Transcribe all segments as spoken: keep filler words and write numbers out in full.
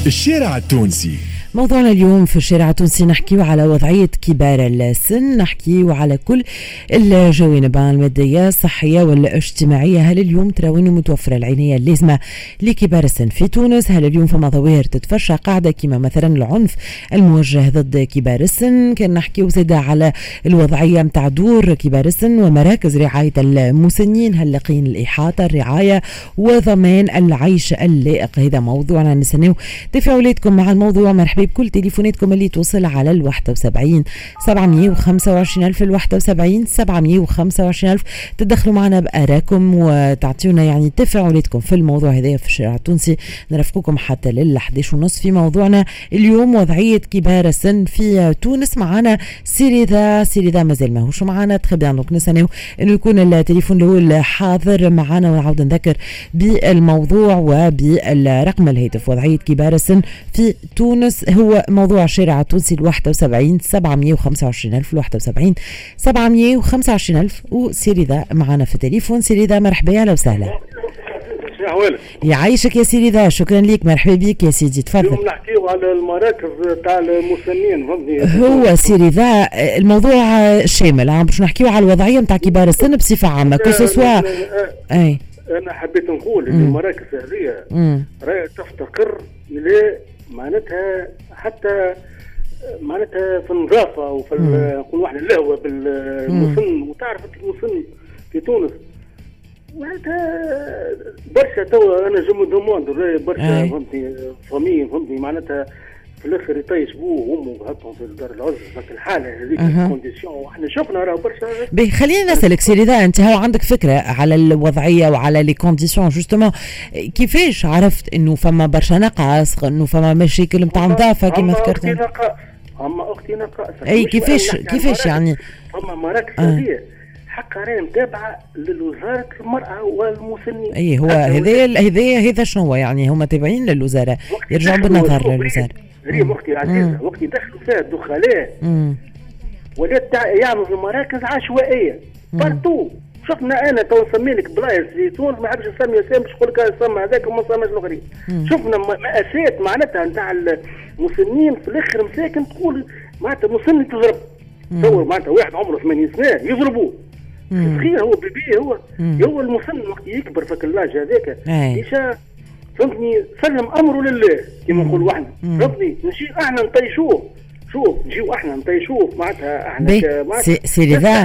الشارع التونسي. موضوعنا اليوم في الشارع التونسي نحكيو على وضعية كبار السن، نحكيو على كل الجوانب المادية الصحية والاجتماعية. هل اليوم تراوين متوفرة العناية اللازمة لكبار السن في تونس؟ هل اليوم فما ظواهر تتفشى قاعدة كما مثلا العنف الموجه ضد كبار السن؟ كان نحكيو زيادة على الوضعية متاع دور كبار السن ومراكز رعاية المسنين، هل لاقين الإحاطة الرعاية وضمان العيش اللائق؟ هذا موضوعنا، نستناو تفاعلاتكم مع الموضوع. مرحبا بكل تليفوناتكم اللي توصل على الواحد وسبعين سبعمية وخمسة وعشرين ألف، الواحد وسبعين سبعمية وخمسة وعشرين ألف. تدخلوا معنا بآراءكم وتعطيونا يعني تفاعلاتكم في الموضوع هذا في الشارع التونسي. نرافقكم حتى للحداش ونص في موضوعنا اليوم، وضعية كبار السن في تونس. معنا سيريذا سيريذا مازال ماهوش معنا تخبيان، دونك نستناو انه يكون التليفون الاول حاضر معنا، ونعاود نذكر بالموضوع وبالرقم الهاتف. وضعية كبار السن في تونس هو موضوع الشارع التونسي، الواحد وسبعين سبعمية وخمسة وعشرين ألف، الواحد وسبعين سبعمية وخمسة وعشرين ألف. وسيريذا معنا في التليفون. سيريذا مرحبا، أهلا وسهلا. يعيشك يا سيريذا، شكرا ليك، مرحبا بك يا سيدي، تفضل. اليوم نحكيو على المراكز تاع المسنين. هو سيريذا الموضوع شامل، عم باش نحكيو على الوضعيه نتاع كبار السن بصفه عامه كسوسوا. اي انا حبيت نقول ان المراكز هذه راهي تفتقر ل معناتها حتى معناتها في النظافه وفي نقولوا احنا اللهوه بالمسن. وتعرف المسن في تونس معناتها برشا. توا انا جو دوموند برشا فهمتني فامي فهمتني معناتها في الاخر يطيش بوه وامه وهاتهم في دار العز. لكن الحاله هذيك الكونديسيون واحنا شفنا راه برشا. باهي خلينا نسالك سيريذا، انت هو عندك فكره على الوضعيه وعلى لي كونديسيون جوستومون، كيفاش عرفت انه فما برشا نقص، انه فما مشاكل نتاع نظافه كما ذكرت؟ اما اختي نقص اما اختي نقص اي كيفاش كيفاش يعني فما مراكز هذه حق راهي متابعه للوزاره المراه والمسنين. اي هو هذا هذا هذا شنو هو يعني؟ هما تابعين للوزاره، يرجعوا بالنظر للوزاره. ريم اختي العزيزه وقت يدخلوا فيها الدخلاء ولات يعملوا مراكز عشوائيه بارتو. شفنا انا تو نسمي لك بلايص في تونس ما حبش نسمي اسامي، باش نقول لك سمى هذاك وما سماش الاخرين. شفنا مأساة معناتها نتاع المسنين في الاخر مساكن تقول معناتها مسن تضرب. تصور معناتها واحد عمره ثمانين سنه يضربوه صغير، هو بيبي، هو هو المسن وقت يكبر في اللاج هذاك يشا فهمتني سلم امره لله كما نقولوا احنا. فهمتني نجي احنا نطيشوه، شوف نجيو احنا نطيشوه معناتها احنا سيريذا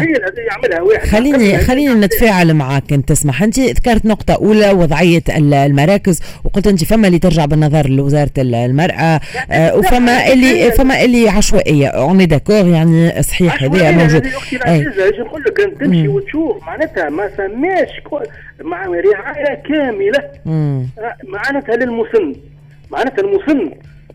خليني خليني نتفاعل معك. انت تسمح، انت ذكرت نقطه اولى وضعيه المراكز، وقلت انت فما اللي ترجع بالنظر لوزاره المراه آه وفما اللي فما اللي عشوائيه. اوني داكور يعني صحيح هذا موجود. اي نقول لك انت تمشي وتشوف معناتها ما سماش مع رعايه كامله معناتها للمسن. معناتها المسن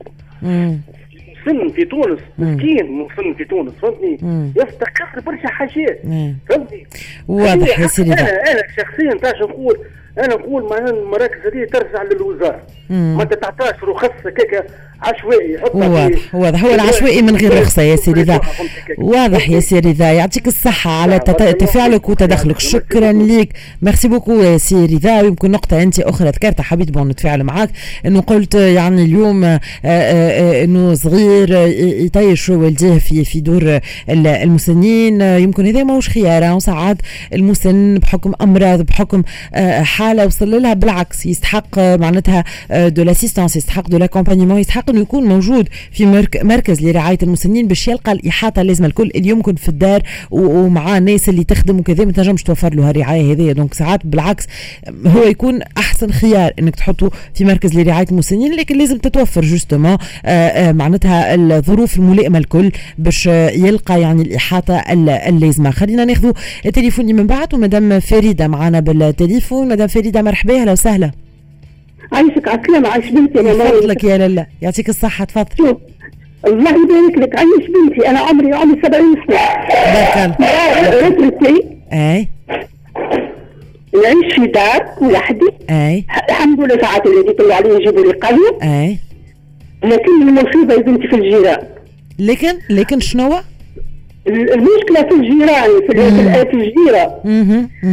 مسن في تونس مسكين، مسن في تونس فهمتني يفتقر برشا حاجات فهمتني. واضح يا سيدي. انا انا شخصيا تاش نقول انا نقول معناها المراكز هذه ترجع للوزاره، ما تعطاش رخص كيكه عشوائي. واضح واضح هو العشوائي من غير رخصه يا سيريذا. واضح يا سيريذا، يعطيك الصحه على تفاعلك وتدخلك، شكرا لك، ميرسي بوكو يا سيريذا. ويمكن نقطه انت اخرى ذكرتها حبيت بون نتفاعل معاك، انه قلت يعني اليوم آآ آآ انه صغير يطيش والديه في في دور المسنين. يمكن هذا ماهوش خيار، وساعات المسن بحكم امراض بحكم حاله وصل لها بالعكس يستحق معناتها دو لاسيستانس، يستحق دو لاكومبانيمون، يستحق انه يكون موجود في مركز لرعايه المسنين باش يلقى الاحاطه اللازمه الكل. اليوم يكون في الدار ومعاه الناس اللي تخدم وكذا ما تنجمش توفر له الرعايه هذه. دونك ساعات بالعكس هو يكون احسن خيار انك تحطه في مركز لرعايه المسنين، لكن لازم تتوفر جوستومون معناتها الظروف الملائمه الكل باش يلقى يعني الاحاطه اللازمه. خلينا ناخذ التليفون من بعد، ومدام فريده معنا بالتليفون. مدام فريده مرحبا، اهلا وسهلا. عايشك عسلامة، عايش بنتي. الله يفضلك يا لالا، يعطيك الصحة، تفضل. الله يبارك لك. عايش بنتي، أنا عمري عمري سبعين سنة. بارك الله. رتبتي أي نعيش في دار وحدي. أي الحمد لله. ساعات اللي يطلعوا علي يجيبوا لي قهوة. أي لكن المصيبة يا بنتي في الجيران. لكن لكن شنو؟ المشكلة في الجيران، في في الجيرة.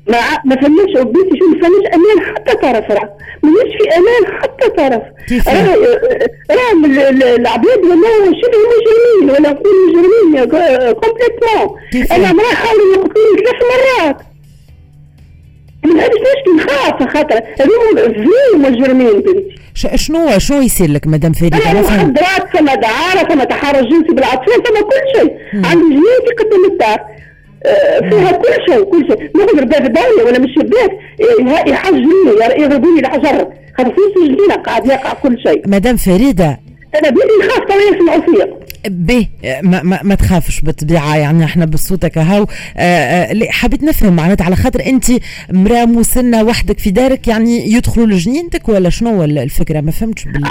ما ما فماش بنتي شو ما فماش امان حتى طرف، راه مانيش في امان حتى طرف. راه راه العباد ولا شبه مجرمين ولا نقول مجرمين كومبليتمون. انا مراه حاولوا يقتلوني ثلاث مرات، من هذا مش نخاف خاطر هذوما فيه مجرمين بنتي. شنو شنو يصير لك مدام فريدة؟ أنا مخدرات، ثم دعارة، ثم تحرش جنسي بالأطفال، ثم كل شيء. عندي جنيتي قدام الدار فيها كل شيء كل شيء. نقدر باب دارية ولا من الشباك يحجروني يضربوني الحجر، خاطر في الجنينة قاعد يقع كل شيء. مدام فريدة أنا بيدي نخاف طويل في العصير. به ما, ما, ما تخافش بالطبيعه، يعني احنا بصوتك هاو. حبيت نفهم معناتها على خاطر انت مراه مسنه وحدك في دارك، يعني يدخلوا لجنينتك ولا شنو الفكره؟ ما فهمتش بال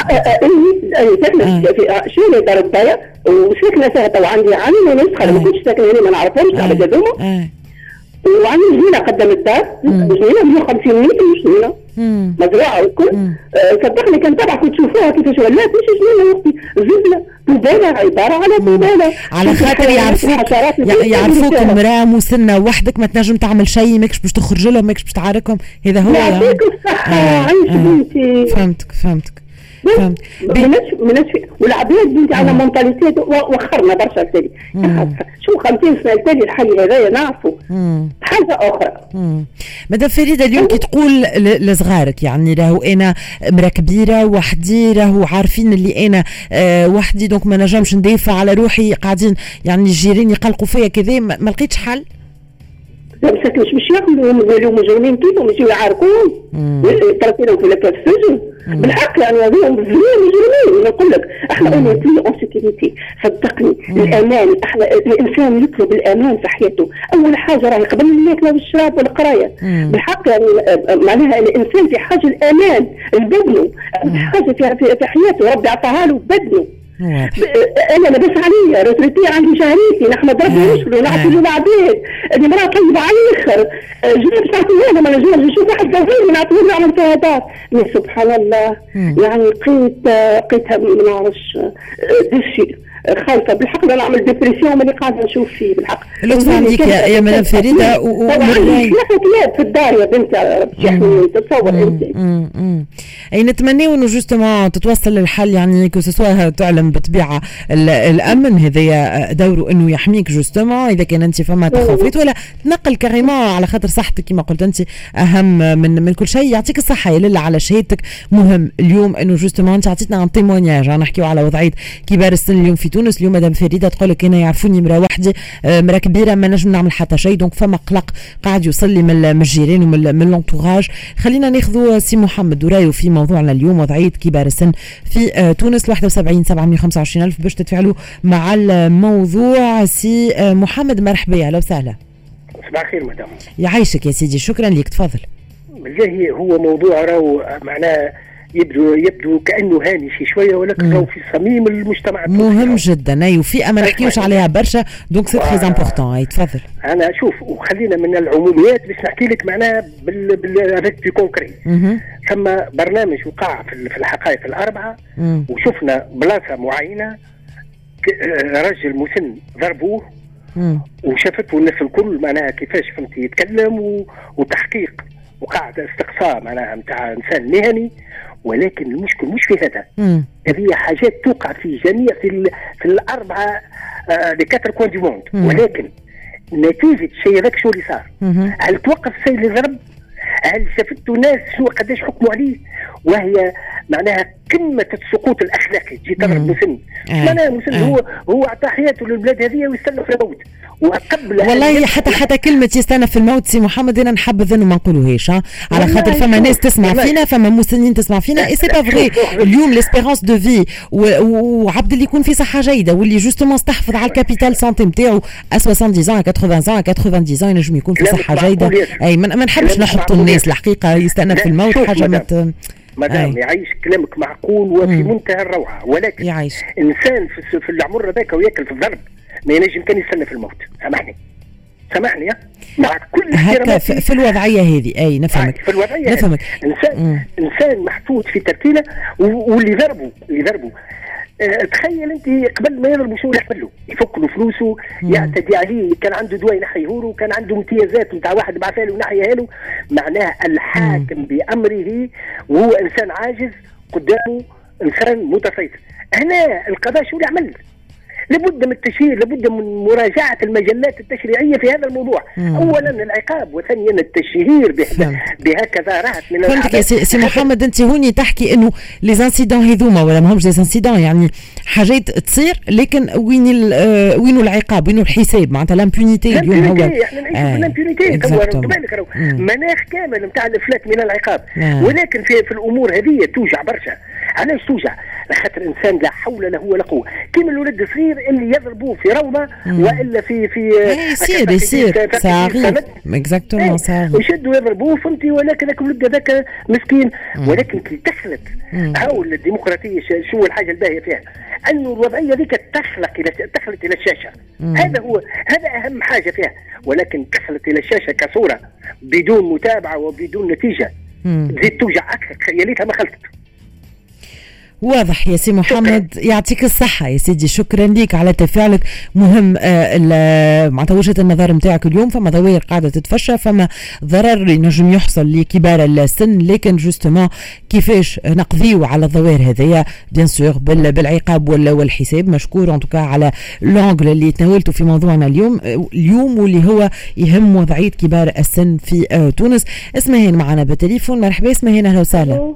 آه. شنو دار الدايا وساكنه فيها تو عندي عامين ونص، ما كنتش ساكنه هنا ما نعرفهمش على جذومه. وعندي جنينه قدام الدار، جنينه مية وخمسين متر جنينه مزروعه والكل. صدقني كان تبع كنت تشوفوها كيفاش ولات مش جنينه وقتي زبله زباله، عباره على زباله على خاطر يعرفوك يعرفوك مراه مسنه وحدك ما تنجم تعمل شيء، ماكش باش تخرج لهم، ماكش باش تعاركهم. هذا هو يعطيك الصحه. عايش بنتي. فهمتك فهمتك فهمت. مناش مناش والعباد بنتي على مونتاليتي وخرنا برشا تالي. شو خمسين سنه تالي الحي هذايا نعرفوا حاجه اخرى. مدام فريدة اليوم كي تقول لصغارك يعني راهو انا مرا كبيره وحدي، راهو عارفين اللي انا آه وحدي دونك ما نجمش ندافع على روحي، قاعدين يعني الجيران يقلقوا فيا كذا، ما لقيتش حل؟ لا مساكنش مش ياكلوا يولوا مجرمين كيفهم يجيو يعاركوهم تركينهم في لك السجن بالحق. يعني هذوهم مجرمين. نقول لك احنا اون بلي اون سيكوريتي، صدقني. الامان، احنا الانسان يطلب الامان في حياته اول حاجه، راهي قبل الماكله والشراب والقرايه. بالحق يعني معناها الانسان في حاجه الامان لبدنه، حاجه في في حياته ربي عطاها له بدنه. انا لاباس عليا ريتريتي عندي شهريتي نحمد ربي ونشكره ونعطي له العباد. اللي مراه طيبه على الاخر جيت نعطيها لهم. انا جيت نشوف واحد صغير نعطيه له على مشاهدات. سبحان الله. يعني لقيت لقيتها ما نعرفش دشي خايفه بالحق. انا نعمل ديبرسيون ماني قاعده نشوف فيه بالحق. لطف عليك يا, يا مدام فريدة. وعندي ثلاثه كلاب في الدار يا بنتي، ربي يحميني. تتصور انت. اي نتمنى انه جوستومون تتوصل للحل، يعني كو سوا تعلم بطبيعه الامن هذايا دوره انه يحميك جوستومون اذا كان انت فما تخوفات ولا تنقل كريمون على خاطر صحتك كما قلت انت اهم من من كل شيء. يعطيك الصحه يا لاله على شهادتك. مهم اليوم انه جوستومون انت عطيتنا ان تيمونياج، نحكيو على وضعيه كبار السن اليوم في تونس. اليوم مدام فريدة تقول لك انا يعرفوني مرا وحدي، مرا كبيره ما نجم نعمل حتى شيء، دونك فما قلق قاعد يوصل لي من الجيران ومن لونتوراج. خلينا ناخذوا سي محمد ورايو في موضوعنا اليوم وضعيه كبار السن في تونس. واحد وسبعين سبعمية وخمسة وعشرين ألف باش تتفاعلوا مع الموضوع. سي محمد مرحبا، اهلا وسهلا. صباح الخير مدام. يعيشك يا سيدي، شكرا لك، تفضل. بالله هو موضوع راهو معناه يبدو يبدو كانه هانشي شويه، ولكن راهو في صميم المجتمع مهم جدا. اي وفئه ما نحكيوش عليها برشا، دونك سي تري امبورطون. اي تفضل. انا شوف وخلينا من العموميات باش نحكي لك معناها بال بال في كونكري. ثم برنامج وقع في الحقائق الاربعه، مم. وشفنا بلاصه معينه رجل مسن ضربوه، مم. وشافته الناس الكل معناها كيفاش فهمتي يتكلم، وتحقيق وقاعد استقصاء معناها نتاع انسان مهني. ولكن المشكل مش في هذا، هذه حاجات توقع في جميع في ال في الاربعه لي كاتر كوان دي موند. ولكن نتيجه الشيء هذاك شو اللي صار؟ هل توقف السيد اللي ضرب؟ هل شفتوا ناس شو قداش حكموا عليه؟ وهي معناها قمه السقوط الاخلاقي. تجي تضرب مسن، معناها مسن هو هو اعطى حياته للبلاد هذه ويستنى في الموت. وقبل والله حتى حتى كلمه يستنى في الموت سي محمد انا نحبذ انه ما نقولوهاش، على خاطر فما ناس تسمع فينا، فما مسنين تسمع فينا، اي سي با فغي. اليوم ليسبيرونس دو في وعبد اللي يكون في صحه جيده واللي جوستومون استحفظ على الكابيتال سانتي نتاعو سبعين ans ثمانين ans تسعين ans ينجم يكون في صحه جيده. اي ما نحبش نحطوا الناس الحقيقه يستنى في الموت حاجه مت مدام يعيش كلامك معقول وفي مم. منتهى الروعه. ولكن يعيش. انسان في, في العمر هذاك وياكل في الضرب ما ينجم كان يستنى في الموت. سامحني سامحني يا مع كل هكا في, في الوضعيه هذه. اي نفهمك في الوضعيه نفهمك. انسان مم. انسان محطوط في تركيله، واللي ضربه اللي ضربه اه تخيل انت قبل ما يضربوا شو يعمل له؟ يفك له فلوسه، يعتدي عليه، كان عنده دواء ينحيه له، كان عنده امتيازات نتاع واحد بعثها له ونحيها له. معناه الحاكم مم. بامره وهو انسان عاجز قدامه انسان متسيطر. هنا القضاء شو يعمل؟ لابد من التشهير، لابد من مراجعة المجلات التشريعية في هذا الموضوع. مم. أولا العقاب، وثانيا التشهير بهكذا رأت من فهمتك يا سي محمد. أنت هوني تحكي إنه لي زانسيدون هذوما ولا ما همش لي زانسيدون، يعني حاجات تصير لكن وين وينو العقاب، وينو الحساب معناتها لامبونيتي اليوم هو احنا نعيش في لامبونيتي. بالك مناخ كامل نتاع الإفلات من العقاب. آه. ولكن في في الأمور هذه توجع برشا. علاش توجع؟ خاطر انسان لا حول له ولا قوه، كيما الولد الصغير اللي يضربوه في روضه والا في في يصير يصير صغير اكزاكتومون صغير ويشدوا يضربوه فهمتي. ولكن ذاك الولد هذاك مسكين. ولكن كي دخلت هاو الديمقراطيه شو الحاجه الباهيه فيها؟ انه الوضعيه ذيك تخلق الى دخلت الى الشاشه. هذا هو هذا اهم حاجه فيها. ولكن دخلت الى الشاشه كصوره بدون متابعه وبدون نتيجه تزيد توجع اكثر. تخيليتها ما خلصت. واضح يا سي محمد، يعطيك الصحة يا سيدي، شكرا ليك على تفاعلك. مهم آه معناتها وجهة النظر نتاعك اليوم. فما ضوابط قاعدة تتفشى، فما ضرر ينجم يحصل لكبار السن، لكن جوستومون كيفاش نقضيو على الظواهر هذيا بيان سور بالعقاب والحساب. مشكور انتوكا على لونغل اللي تناولته في موضوعنا اليوم اليوم واللي هو يهم وضعية كبار السن في آه تونس. اسمهين معنا بالتليفون. مرحبا اسمهين، اهلا وسهلا.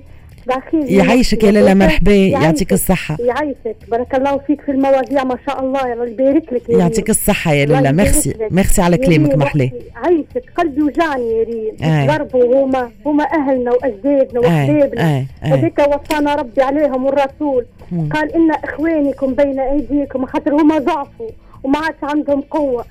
يعيشك يا لاله، مرحبا، يعطيك الصحة. يعيشك، بارك الله فيك في المواضيع ما شاء الله، يا ربي يبارك لك. يعطيك الصحة يا لاله، ميرسي ميرسي على كلامك محلاه. عيشك، قلبي وجعني يا ريم. ضربوا هما هما أهلنا وأجدادنا وأحبابنا، هذيك وصانا ربي عليهم والرسول. مم. قال إن إخوانكم بين أيديكم، خاطر هما ضعفوا وما عادش عندهم قوة.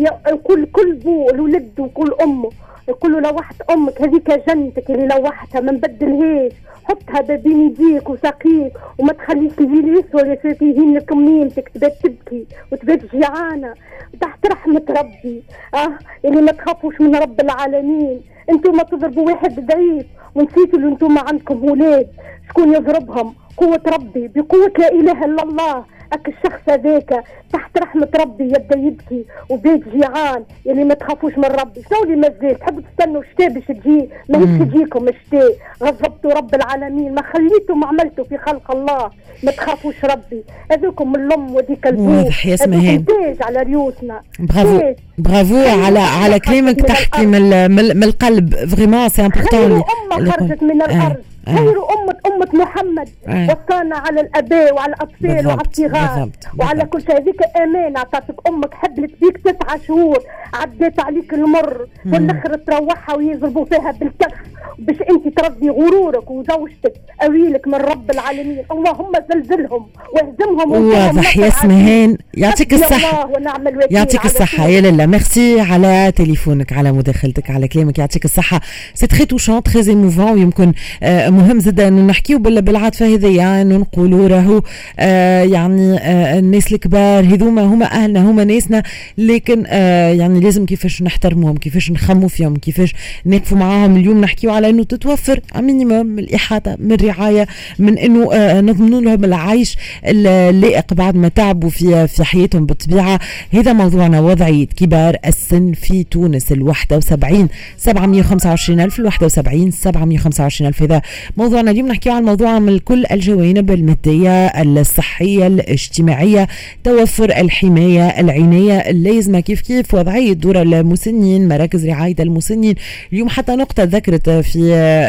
كل كل بو الولد وكل أمه يقول له لوحت أمك هذيك جنتك اللي لوحتها ما نبدلهاش، حطها بين يديك وساقيك وما تخليش الجيل يسوى يفيهين لك منيمتك تبات تبكي وتبات جيعانة تحت رحمة ربي. اه اللي ما تخافوش من رب العالمين. انتم ما تضربوا واحد ضعيف ونسيتوا اللي انتم عندكم ولاد شكون يضربهم؟ قوة ربي، بقوة لا إله إلا الله. اك الشخص هذاك تحت رحمة ربي يبدا يبكي وبيت جيعان. اللي ما تخافوش من ربي. شنو اللي مازال تحبوا تستنوا الشتاء باش تجي؟ ما هيش تجيكم الشتاء. غضبتوا رب العالمين، ما خليتوا ما عملتوا في خلق الله. ما تخافوش ربي. هذوكم من الام وديك البوت. واضح يا اسمهان، تاج على ريوسنا. برافو تاج. برافو على على كلامك، تحكي من من القلب. فريمون سي امبورطون. امه خرجت من الارض. غير أمة أمة محمد. آه. وصانا على الأباء وعلى الأطفال وعلى الصغار وعلى كل شيء. هذيك أمانة عطاتك أمك، حبلت بيك تسعة شهور، عديت عليك المر والآخر تروحها ويضربوا فيها بالكف باش أنت تربي غرورك وزوجتك. أويلك من رب العالمين، اللهم زلزلهم واهزمهم. واضح يا اسمهان، يعطيك الصحة. يعطيك الصحة يا لاله، ميرسي على تليفونك، على مداخلتك، على كلامك، يعطيك الصحة. سي تري توشون، تري ايموفون. ويمكن آه مهم زاده انه نحكيو بالعاطفه هذيا، انه نقولوا راهو آه يعني آه الناس الكبار هذوما هما اهلنا، هما ناسنا، لكن آه يعني لازم كيفاش نحترموهم، كيفاش نخموا فيهم، كيفاش نقفوا معاهم. اليوم نحكيو على انه تتوفر مينيموم الاحاطه من الرعايه، من انه آه نضمنوا لهم العيش اللائق بعد ما تعبوا في في حياتهم بالطبيعه. هذا موضوعنا، وضعيه كبار السن في تونس. الواحد وسبعين سبعمية وخمسة وعشرين ألف، الواحد وسبعين سبعمية وخمسة وعشرين ألف. هذا موضوعنا اليوم. نحكي عن موضوع من كل الجوانب المادية الصحية الاجتماعية، توفر الحماية العناية اللازمة، كيف كيف وضعية دور المسنين، مراكز رعاية المسنين. اليوم حتى نقطة ذكرت في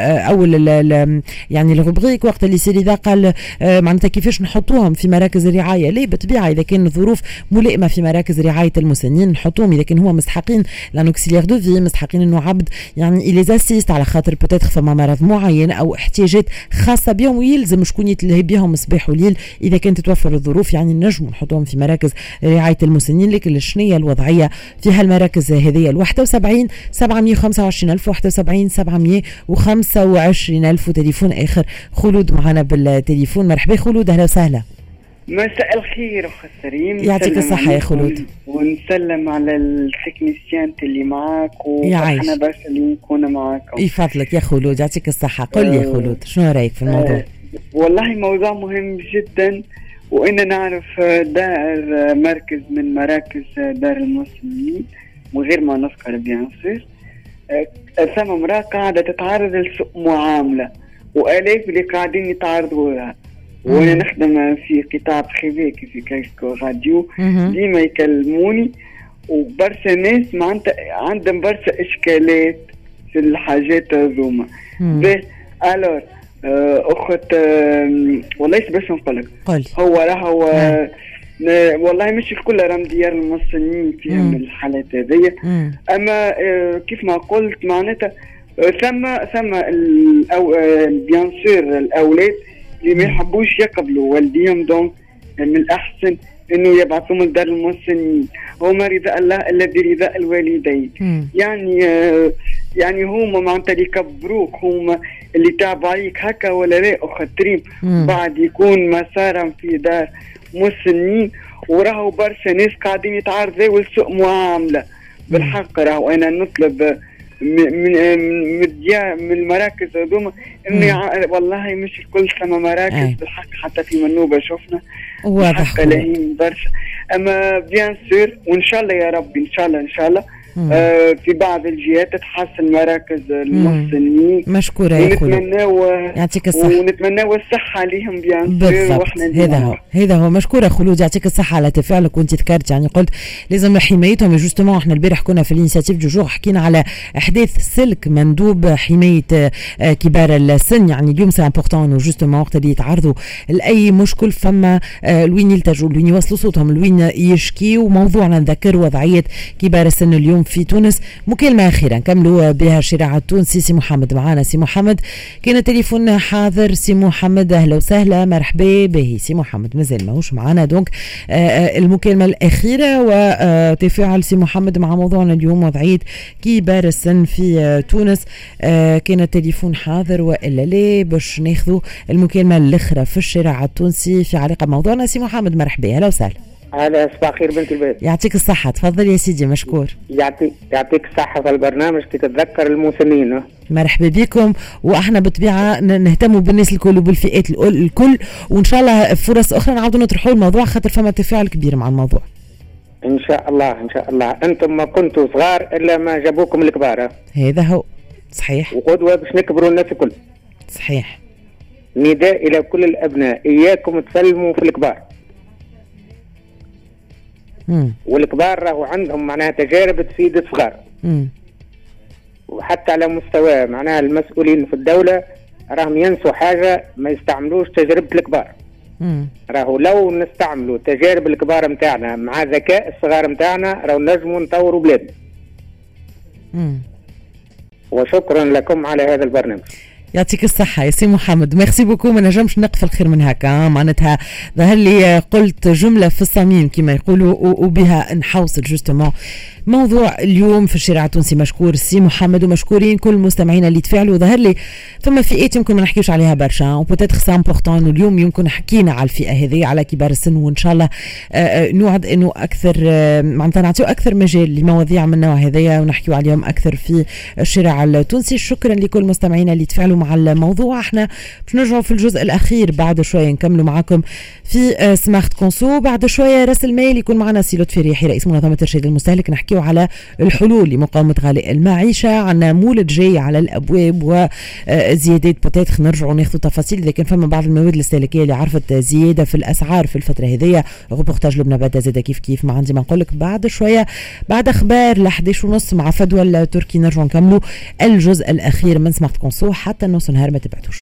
أول يعني الروبريك وقت اللي سيري ذا قال معناتها كيفاش نحطوهم في مراكز الرعاية. ليه؟ بالطبيعة إذا كان الظروف ملائمة في مراكز رعاية المسنين نحطوهم، إذا كان هو مستحقين لانوكسيليير دو في، مستحقين إنه عبد يعني إلي زاسيست على خاطر بوتيتر فما مرض معين أو احتياجات خاصة بهم ويلزم شكون يتلهي بهم صباح وليل. إذا كانت تتوفر الظروف يعني نجم نحطوهم في مراكز رعاية المسنين. لكن شنية الوضعية في هالمراكز هذه؟ الواحد وسبعين سبعمية وخمسة وعشرين ألف، واحد وسبعين سبعمية وخمسة وعشرين ألف. وتليفون آخر خلود معنا بالتليفون. مرحبا خلود، أهلا وسهلا. مساء الخير أخي الكريم، يعطيك الصحة يا خلود. ونسلم على التكنيسيان اللي معاك وأنا بس اللي يكون معاك. يفضلك يا خلود، يعطيك الصحة. قل لي يا خلود شنو رأيك في الموضوع؟ أه والله موضوع مهم جدا، وانا نعرف دار مركز من مراكز دار المسنين وغير ما نذكر بيان سير ثم امراه قاعده تتعرض لسوء معامله والاف اللي قاعدين يتعرضوا لها. وانا نخدم في قطاع بريفي في كيكو راديو ديما يكلموني وبرشا ناس معناتها عندهم برشا اشكالات في الحاجات هذوما. به الور اخت والله باش نقول لك هو راهو والله مش الكل راهم ديار المصريين فيهم الحالات هذيا، اما كيف ما قلت معناتها ثم ثم أو بيان سور الاولاد اللي ما يحبوش يقبلوا والديهم، دونك من الاحسن انه يبعثوهم لدار المسنين. هما رضاء الله الذي رضاء الوالدين. مم. يعني آه يعني هما معناتها اللي كبروك، هما اللي تعب عليك هكا ولا لا اخت ريم، بعد يكون مسارهم في دار مسنين وراهو برشا ناس قاعدين يتعرضوا لسوء معامله. بالحق راهو انا نطلب من من من المراكز هذوما انه والله مش الكل ثم مراكز. أي. بالحق حتى في منوبه شفنا واضح لاهين برشا، اما بيان سور وان شاء الله يا ربي ان شاء الله ان شاء الله آه في بعض الجهات تتحسن مراكز المحسنين. مشكورة يا خلود، يعطيك الصحة ونتمناو الصحة ليهم بيان سور. واحنا هذا هو هذا هو مشكورة خلود، يعطيك الصحة على تفاعلك. وانت ذكرت يعني قلت لازم حمايتهم. جوستومون احنا البارح كنا في الانيشيتيف دو جور حكينا على احداث سلك مندوب حماية كبار السن. يعني اليوم سي امبورطون انه جوستومون وقت اللي يتعرضوا لاي مشكل فما لوين يلتجوا، لوين يوصلوا صوتهم، لوين يشكي. وموضوعنا نذكر وضعية كبار السن اليوم في تونس. مكالمة أخيرة نكملوا بها الشارع التونسي. سي محمد معانا. سي محمد كان التليفون حاضر. سي محمد أهلا وسهلا مرحبا به. سي محمد مازال ماهوش معانا، دونك آه المكالمة الأخيرة وتفاعل سي محمد مع موضوعنا اليوم وضعية كبار السن في آه تونس. آه كان التليفون حاضر وإلا لا باش ناخذوا المكالمة الأخرى في الشارع التونسي في علاقة بموضوعنا. سي محمد مرحبا أهلا وسهلا. هلا صباح خير بنت البيت. يعطيك الصحة، تفضل يا سيدي. مشكور. يعطيك يعطيك الصحة في البرنامج كي تتذكر المسنين. مرحبا بكم، واحنا بالطبيعة نهتموا بالناس الكل وبالفئات الكل، وان شاء الله فرص اخرى نعاودوا نطرحوا الموضوع خاطر فما تفاعل كبير مع الموضوع. ان شاء الله ان شاء الله. انتم ما كنتوا صغار الا ما جابوكم الكبار. هذا هو صحيح، وقدوة باش نكبروا الناس الكل. صحيح. نداء الى كل الابناء اياكم تسلموا في الكبار. مم. والكبار راهو عندهم معناها تجارب تفيد الصغار. مم. وحتى على مستوى معناها المسؤولين في الدولة راهم ينسوا حاجة، ما يستعملوش تجربة الكبار. مم. راهو لو نستعملوا تجارب الكبار متاعنا مع ذكاء الصغار متاعنا راهو نجموا نطوروا بلادنا. وشكرا لكم على هذا البرنامج. يعطيك الصحة يا سي محمد، ميرسي بوكو. ما نجمش نقفل خير من هكا، معناتها ظهر لي قلت جملة في الصميم كما يقولوا وبها نحوصل جوستومون موضوع اليوم في الشارع التونسي. مشكور سي محمد ومشكورين كل المستمعين اللي تفاعلوا. ظهر لي ثم فئات يمكن ما نحكيوش عليها برشا، وبوتيتر سي امبورطون اليوم يمكن حكينا على الفئة هذه على كبار السن، وان شاء الله نوعد انه اكثر معناتها نعطيو اكثر مجال لمواضيع من النوع هذايا ونحكيو عليهم اكثر في الشارع التونسي. شكرا لكل المستمعين اللي تفاعلوا مع الموضوع. احنا باش نرجعوا في الجزء الاخير بعد شويه نكملوا معكم في سمارت كونسو. بعد شويه راسل ميل يكون معنا سي لطفي ريحي رئيس منظمه ارشاد المستهلك، نحكيو على الحلول لمقاومه غلاء المعيشه. عندنا مولد جاي على الابواب وزيادات بوتيتر نرجعوا ناخذوا تفاصيل اذا كان فما بعض المواد الاستهلاكيه اللي عرفت زياده في الاسعار في الفتره هذيا. روبورتاج لبنى بدا زاد كيف كيف ما عندي ما نقول لك. بعد شويه بعد اخبار ل احد عشر ونص مع فدوى التركي نرجعوا نكملوا الجزء الاخير من سمارت كونسو. حتى النص نهار ما تبعتوش.